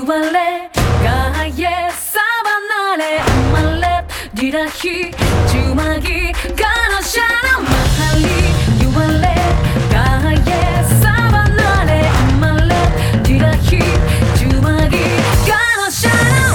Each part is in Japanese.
유발레 가에 사바나레 말레 디라히 주마기 가나샤나 마할리 유발레 가에 사바나레 말레 디라히 주마기 가나샤나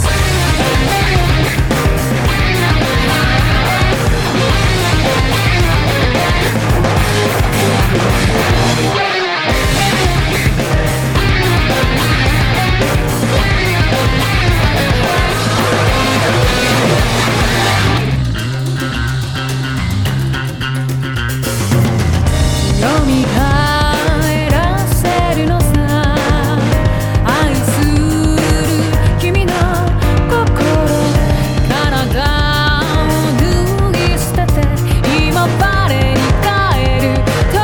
読み帰らせるのさ愛する君の心体を脱ぎ捨てて今バレに帰る時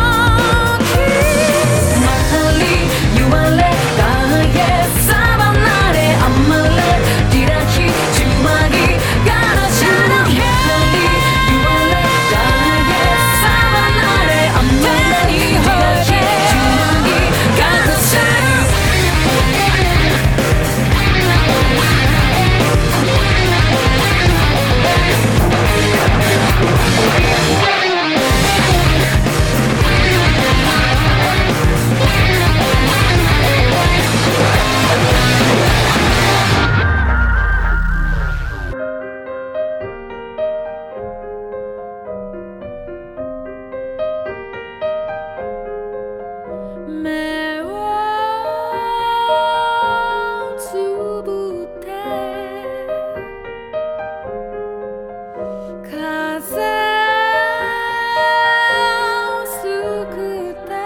マハリ言われたへサバナレアマレディラヒチュマギガラシャナマハリ言われたへサバナレアマレ目をつぶって風をすくって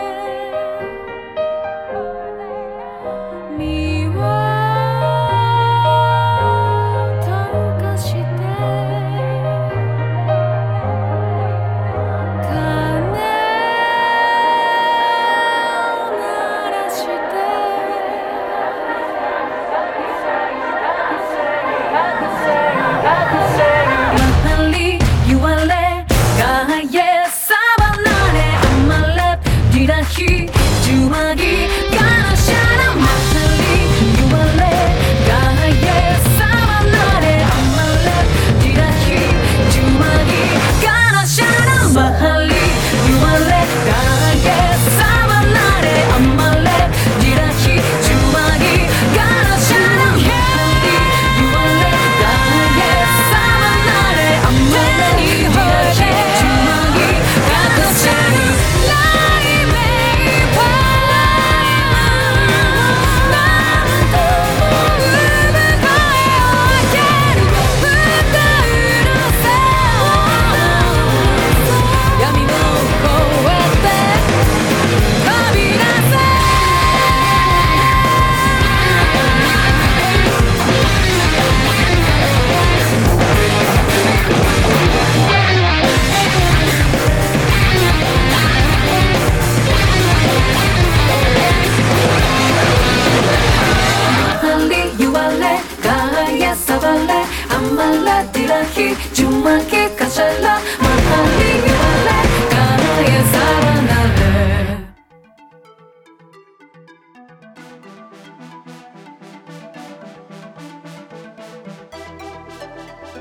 身を溶かしてJumagi